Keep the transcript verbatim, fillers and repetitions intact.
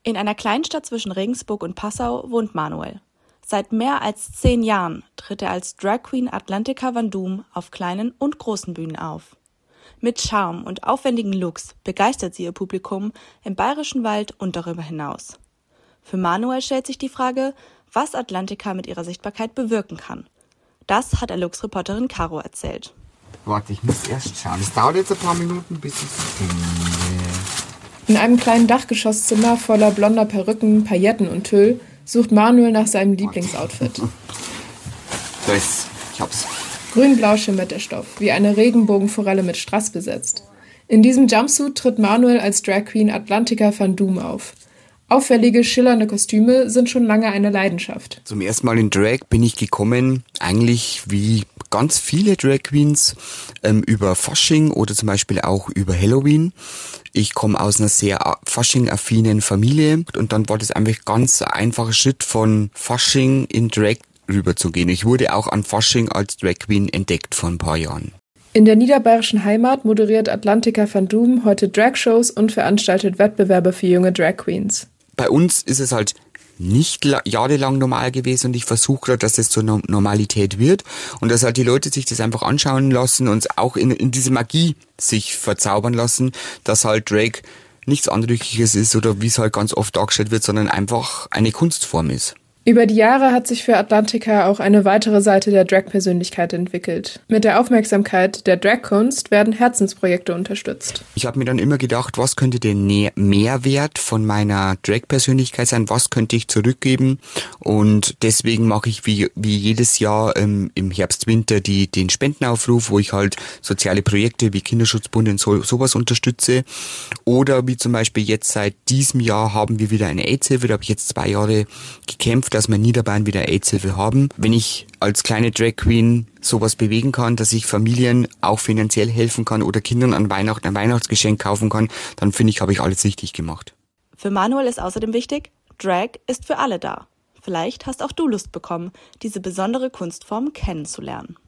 In einer Kleinstadt zwischen Regensburg und Passau wohnt Manuel. Seit mehr als zehn Jahren tritt er als Drag Queen Atlantica Van Doom auf kleinen und großen Bühnen auf. Mit Charme und aufwendigen Looks begeistert sie ihr Publikum im Bayerischen Wald und darüber hinaus. Für Manuel stellt sich die Frage, was Atlantica mit ihrer Sichtbarkeit bewirken kann. Das hat Lux-Reporterin Caro erzählt. Warte, ich muss erst schauen. Es dauert jetzt ein paar Minuten, bis ich es finde. In einem kleinen Dachgeschosszimmer voller blonder Perücken, Pailletten und Tüll sucht Manuel nach seinem Lieblingsoutfit. Da ist, ich hab's. Grün-blau schimmert der Stoff, wie eine Regenbogenforelle mit Strass besetzt. In diesem Jumpsuit tritt Manuel als Drag Queen Atlantica Van Doom auf. Auffällige, schillernde Kostüme sind schon lange eine Leidenschaft. Zum ersten Mal in Drag bin ich gekommen, eigentlich wie ganz viele Drag Queens, ähm, über Fasching oder zum Beispiel auch über Halloween. Ich komme aus einer sehr Fasching-affinen Familie und dann war das einfach ganz ein einfacher Schritt von Fasching in Drag rüberzugehen. Ich wurde auch an Fasching als Drag Queen entdeckt vor ein paar Jahren. In der niederbayerischen Heimat moderiert Atlantica Van Doom heute Dragshows und veranstaltet Wettbewerbe für junge Drag Queens. Bei uns ist es halt nicht jahrelang normal gewesen und ich versuche gerade, dass das zur Normalität wird und dass halt die Leute sich das einfach anschauen lassen und auch in, in diese Magie sich verzaubern lassen, dass halt Drag nichts Anrüchiges ist oder wie es halt ganz oft dargestellt wird, sondern einfach eine Kunstform ist. Über die Jahre hat sich für Atlantica auch eine weitere Seite der Drag-Persönlichkeit entwickelt. Mit der Aufmerksamkeit der Drag-Kunst werden Herzensprojekte unterstützt. Ich habe mir dann immer gedacht, was könnte der Mehrwert von meiner Drag-Persönlichkeit sein, was könnte ich zurückgeben und deswegen mache ich wie, wie jedes Jahr ähm, im Herbst, Winter die, den Spendenaufruf, wo ich halt soziale Projekte wie Kinderschutzbund und so, sowas unterstütze oder wie zum Beispiel jetzt seit diesem Jahr haben wir wieder eine AIDS-Hilfe, da habe ich jetzt zwei Jahre gekämpft, dass wir in Niederbayern wieder AIDS-Hilfe haben. Wenn ich als kleine Drag Queen sowas bewegen kann, dass ich Familien auch finanziell helfen kann oder Kindern an Weihnachten ein Weihnachtsgeschenk kaufen kann, dann finde ich, habe ich alles richtig gemacht. Für Manuel ist außerdem wichtig, Drag ist für alle da. Vielleicht hast auch du Lust bekommen, diese besondere Kunstform kennenzulernen.